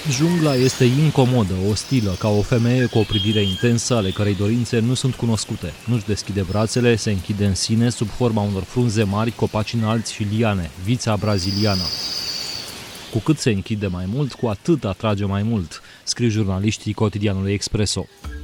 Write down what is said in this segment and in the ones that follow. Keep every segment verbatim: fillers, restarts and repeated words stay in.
Jungla este incomodă, ostilă, ca o femeie cu o privire intensă, ale cărei dorințe nu sunt cunoscute. Nu-și deschide brațele, se închide în sine sub forma unor frunze mari, copaci înalți și liane, vița braziliană. Cu cât se închide mai mult, cu atât atrage mai mult, scriu jurnaliștii cotidianului Expresso.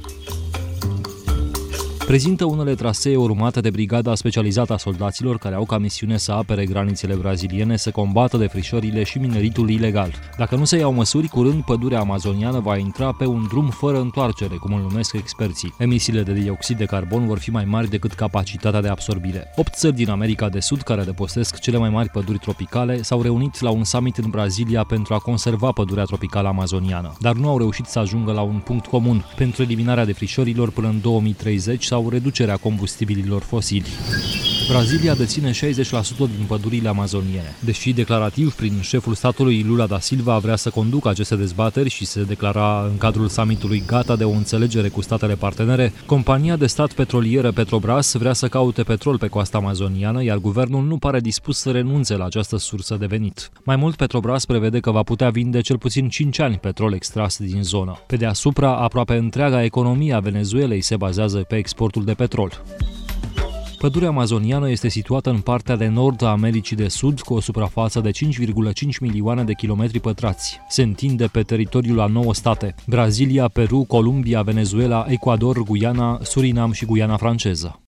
Prezintă unele trasee urmate de brigada specializată a soldaților care au ca misiune să apere granițele braziliene, să combată defrișările și mineritul ilegal. Dacă nu se iau măsuri, curând pădurea amazoniană va intra pe un drum fără întoarcere, cum îl numesc experții. Emisiile de dioxid de carbon vor fi mai mari decât capacitatea de absorbire. Opt țări din America de Sud, care adăpostesc cele mai mari păduri tropicale, s-au reunit la un summit în Brazilia pentru a conserva pădurea tropicală amazoniană, dar nu au reușit să ajungă la un punct comun pentru eliminarea defrișărilor până în două mii treizeci sau reducerea combustibililor fosili. Brazilia deține șaizeci la sută din pădurile amazoniene. Deși declarativ prin șeful statului Lula da Silva vrea să conducă aceste dezbateri și se declara în cadrul summitului gata de o înțelegere cu statele partenere, compania de stat petrolieră Petrobras vrea să caute petrol pe coasta amazoniană, iar guvernul nu pare dispus să renunțe la această sursă de venit. Mai mult, Petrobras prevede că va putea vinde cel puțin cinci ani petrol extras din zonă. Pe deasupra, aproape întreaga economie a Venezuelei se bazează pe exportul de petrol. Pădurea amazoniană este situată în partea de nord a Americii de Sud, cu o suprafață de cinci virgulă cinci milioane de kilometri pătrați. Se întinde pe teritoriul a nouă state: Brazilia, Peru, Columbia, Venezuela, Ecuador, Guyana, Surinam și Guyana franceză.